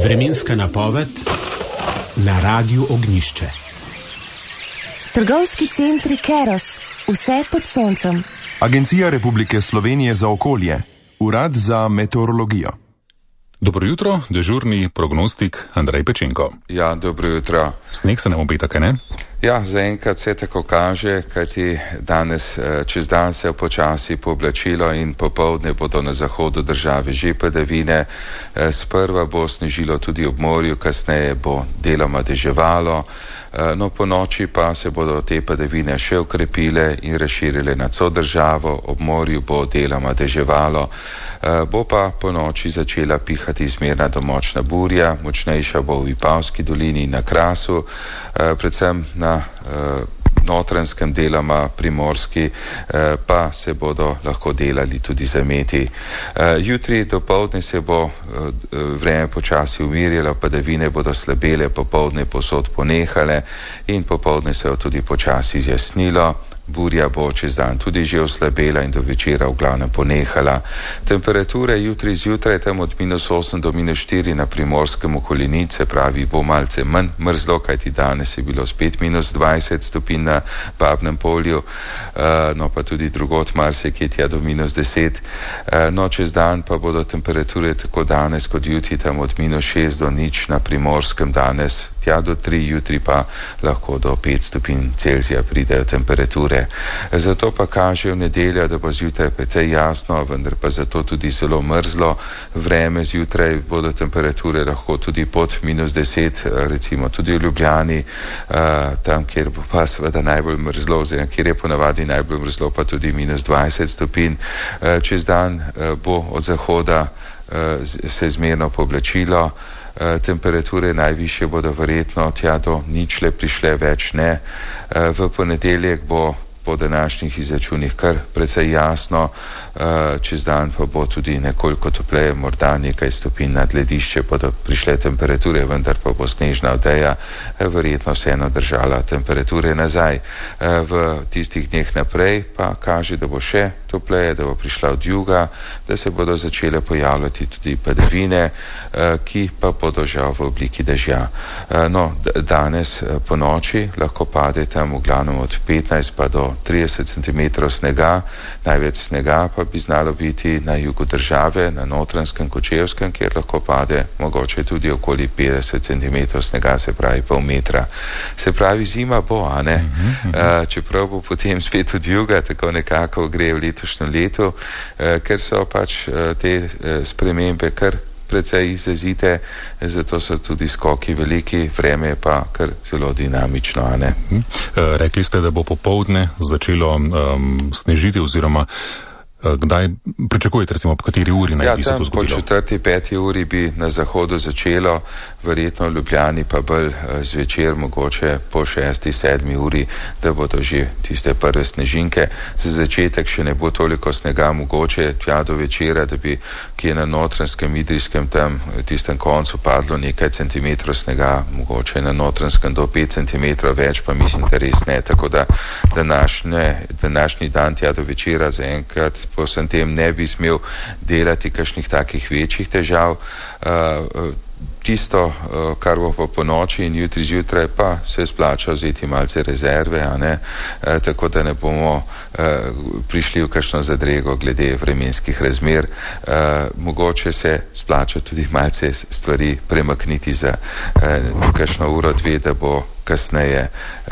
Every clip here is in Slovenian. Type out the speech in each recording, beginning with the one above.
Vremenska napoved na Radiu Ognjišče. Trgovski centri Keros, vse pod soncem. Agencija Republike Slovenije za okolje, Urad za meteorologijo. Dobro jutro, dežurni prognostik Andrej Pečenko. Ja, dobro jutro. Sneg se nam obeta, kaj ne? Ja, zaenkrat se tako kaže, kajti danes čez dan se je počasi pooblačilo in popoldne bodo na zahodu države že padavine. Sprva bo snežilo tudi ob morju, kasneje bo deloma deževalo. No, po noči pa se bodo te padavine še okrepile in razširile nad vso državo, ob morju bo deloma deževalo. Bo pa po noči začela pihati zmerna do močna burja, močnejša bo v Vipavski dolini in na Krasu, predvsem na Notranjskem, deloma Primorski, pa se bodo lahko delali tudi zameti. Jutri dopoldne se bo vreme počasi umirjalo, padavine bodo slabele, popoldne povsod ponehale in popoldne se bo tudi počasi zjasnilo. Burja bo čez dan tudi že oslabela in do večera v glavnem ponehala. Temperature jutri zjutraj tam od -8 do -4 na Primorskem okolini, se pravi bo malce manj mrzlo, kajti danes je bilo spet -20 stopinj na Babnem polju, no pa tudi drugot marsikje tja do -10. No, čez dan pa bodo temperature tako danes kot jutri tam od -6 do 0 na Primorskem danes, tja do 3, jutri pa lahko do 5 stopinj Celzija pridejo temperature. Zato pa kaže v nedeljo, da bo zjutraj precej jasno, vendar pa zato tudi zelo mrzlo vreme. Zjutraj bodo temperature lahko tudi pod -10, recimo tudi v Ljubljani, tam, kjer bo pa seveda najbolj mrzlo, oziroma kjer je ponavadi najbolj mrzlo, pa tudi -20 stopinj. Čez dan bo od zahoda se zmerno pooblačilo. Temperature najvišje bodo verjetno tja do 0 prišle, več ne. V ponedeljek bo po današnjih izračunih kar precej jasno, čez dan pa bo tudi nekoliko topleje, morda nekaj stopinj nad ledišče bodo prišle temperature, vendar pa bo snežna odeja verjetno vseeno držala temperature nazaj. V tistih dneh naprej pa kaže, da bo še topleje, da bo prišla od juga, da se bodo začele pojavljati tudi padavine, ki pa bodo žal v obliki dežja. No, danes po noči lahko pade tam v glavnem od 15 pa do 30 cm snega, največ snega pa bi znalo biti na jugu države, na Notranjskem, Kočevskem, kjer lahko pade mogoče tudi okoli 50 cm snega, se pravi pol metra. Se pravi, zima bo, a ne? Čeprav bo potem spet od juga, tako nekako gre v letošnjem letu, ker so pač te spremembe kar precej izrazite, zato so tudi skoki veliki, vreme je pa kar zelo dinamično, a ne? Rekli ste, da bo popoldne začelo snežiti, oziroma kdaj pričakujete, recimo, ob kateri uri naj bi se to zgodilo? Po 4., 5. uri bi na zahodu začelo, verjetno v Ljubljani pa bolj zvečer, mogoče po 6., 7. uri, da bodo že tiste prve snežinke. Za začetek še ne bo toliko snega, mogoče tja do večera, da bi kje na Notranjskem, Idrijskem, tam tistem koncu padlo nekaj centimetrov snega, mogoče na Notranjskem do 5 centimetrov, več pa mislim, da res ne. Tako da današnji dan tja do večera zaenkrat po vsem tem ne bi smel delati kakšnih takih večjih težav. Tisto, kar bo pa po noči in jutri zjutraj, pa se splača vzeti malce rezerve, a ne, tako da ne bomo prišli v kakšno zadrego glede vremenskih razmer. Mogoče se splača tudi malce stvari premakniti za kakšno uro, dve, da bo kasneje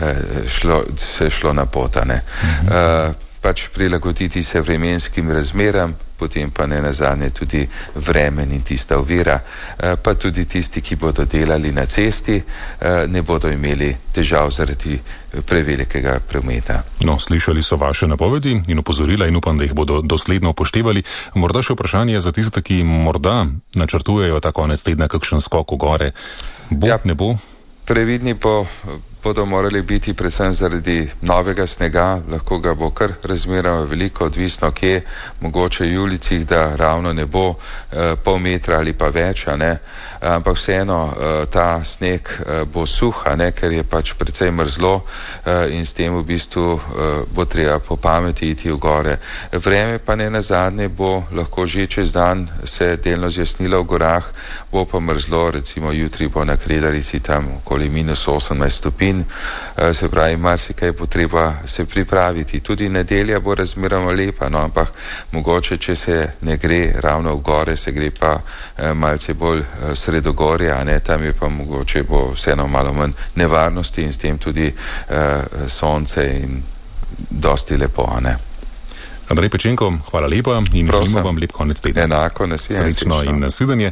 šlo na pot, a ne. Pač prilagoditi se vremenskim razmeram, potem pa ne nazadnje tudi vremen in tista ovira, pa tudi tisti, ki bodo delali na cesti, ne bodo imeli težav zaradi prevelikega prometa. No, slišali so vaše napovedi in opozorila in upam, da jih bodo dosledno upoštevali. Morda še vprašanje za tiste, ki morda načrtujejo ta konec tedna kakšen skok v gore. Bo, ja, ne bo? Previdni bodo morali biti predvsem zaradi novega snega, lahko ga bo kar razmeroma veliko, odvisno kje, mogoče v ulicih, da ravno ne bo pol metra ali pa več, ampak vseeno ta sneg bo suh, ker je pač precej mrzlo in s tem v bistvu bo treba po pameti iti v gore. Vreme pa ne nazadnje bo lahko že čez dan se delno zjasnilo v gorah, bo pa mrzlo, recimo jutri bo na Kredarici tam okoli -18 stopinj, se pravi, marsikaj bo treba se pripraviti. Tudi nedelja bo razmeroma lepa, ampak mogoče, če se ne gre ravno v gore, se gre pa malce bolj sredogorja, tam je pa mogoče bo vseeno malo manj nevarnosti in s tem tudi sonce in dosti lepo, Andrej Pečenko, hvala lepa in želimo vam lep konec tedna. Enako, nasvidenje. Srečno in nasvidenje.